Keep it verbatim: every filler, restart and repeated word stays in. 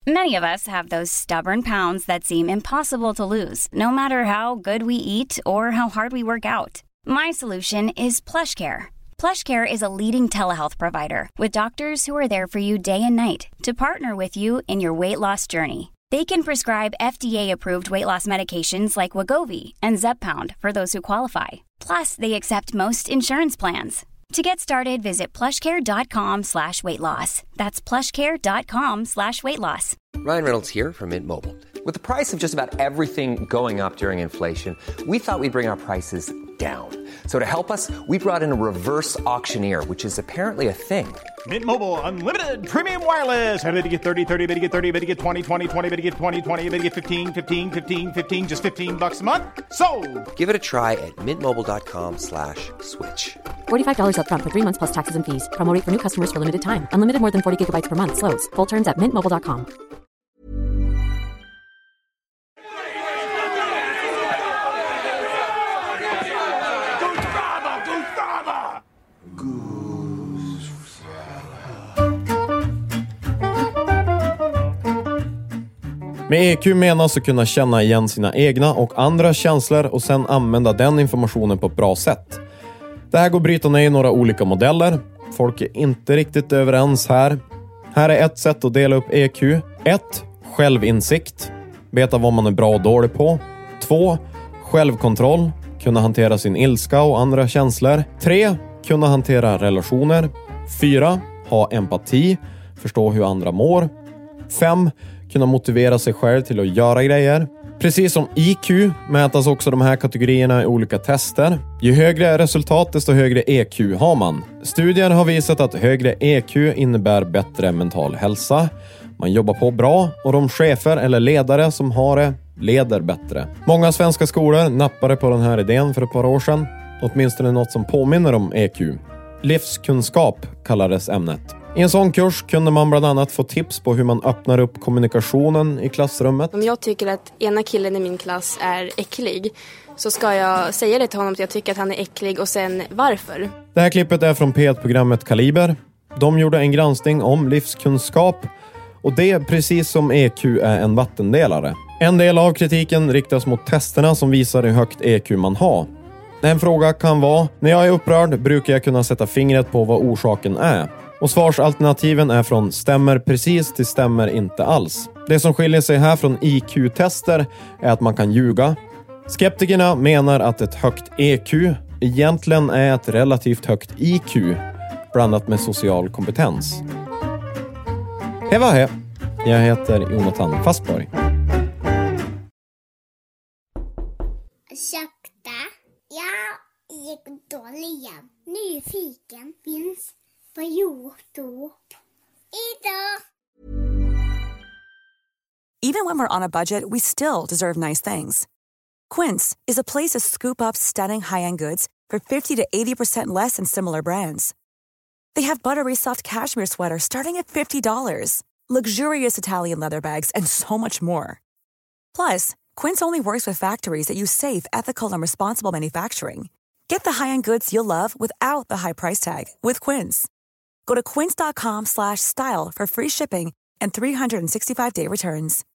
Many of us have those stubborn pounds that seem impossible to lose, no matter how good we eat or how hard we work out. My solution is PlushCare. PlushCare is a leading telehealth provider with doctors who are there for you day and night to partner with you in your weight loss journey. They can prescribe F D A-approved weight loss medications like Wegovy and Zepbound for those who qualify. Plus, they accept most insurance plans. To get started, visit plushcare.com slash weight loss. That's plushcare.com slash weight loss. Ryan Reynolds here from Mint Mobile. With the price of just about everything going up during inflation, we thought we'd bring our prices down. So to help us, we brought in a reverse auctioneer, which is apparently a thing. Mint Mobile Unlimited Premium Wireless. How to get thirty, thirty, how to get thirty, how to get twenty, twenty, twenty, how to get twenty, twenty, how to get fifteen, fifteen, fifteen, fifteen, just fifteen bucks a month? Sold! Give it a try at mintmobile.com slash switch. forty-five dollars up front for three months plus taxes and fees. Promo rate for new customers for limited time. Unlimited more than forty gigabytes per month. Slows full terms at mint mobile dot com. Med E Q menas att kunna känna igen sina egna och andra känslor och sen använda den informationen på ett bra sätt. Det här går att bryta ner i några olika modeller. Folk är inte riktigt överens här. Här är ett sätt att dela upp E Q. ett. Självinsikt. Veta vad man är bra och dålig på. två. Självkontroll. Kunna hantera sin ilska och andra känslor. tre. Kunna hantera relationer. fyra. Ha empati. Förstå hur andra mår. fem. Kunna motivera sig själv till att göra grejer. Precis som I Q mätas också de här kategorierna i olika tester. Ju högre resultat desto högre E Q har man. Studier har visat att högre E Q innebär bättre mental hälsa. Man jobbar på bra och de chefer eller ledare som har det leder bättre. Många svenska skolor nappade på den här idén för ett par år sedan. Åtminstone något som påminner om E Q. Livskunskap kallades ämnet. I en sån kurs kunde man bland annat få tips på hur man öppnar upp kommunikationen i klassrummet. Om jag tycker att ena killen i min klass är äcklig så ska jag säga det till honom att jag tycker att han är äcklig och sen varför. Det här klippet är från P ett-programmet Kaliber. De gjorde en granskning om livskunskap och det, precis som E Q, är en vattendelare. En del av kritiken riktas mot testerna som visar hur högt E Q man har. En fråga kan vara: när jag är upprörd brukar jag kunna sätta fingret på vad orsaken är. Och svarsalternativen är från stämmer precis till stämmer inte alls. Det som skiljer sig här från I Q-tester är att man kan ljuga. Skeptikerna menar att ett högt E Q egentligen är ett relativt högt I Q blandat med social kompetens. Hej vad hej, jag heter Jonathan Fastborg. Ursäkta, jag gick dåligen. Nyfiken finns på YouTube. Idag. Even when we're on a budget, we still deserve nice things. Quince is a place to scoop up stunning high-end goods for fifty to eighty percent less than similar brands. They have buttery soft cashmere sweaters starting at fifty dollars, luxurious Italian leather bags, and so much more. Plus, Quince only works with factories that use safe, ethical, and responsible manufacturing. Get the high-end goods you'll love without the high price tag with Quince. Go to quince dot com slash style for free shipping and three hundred sixty-five day returns.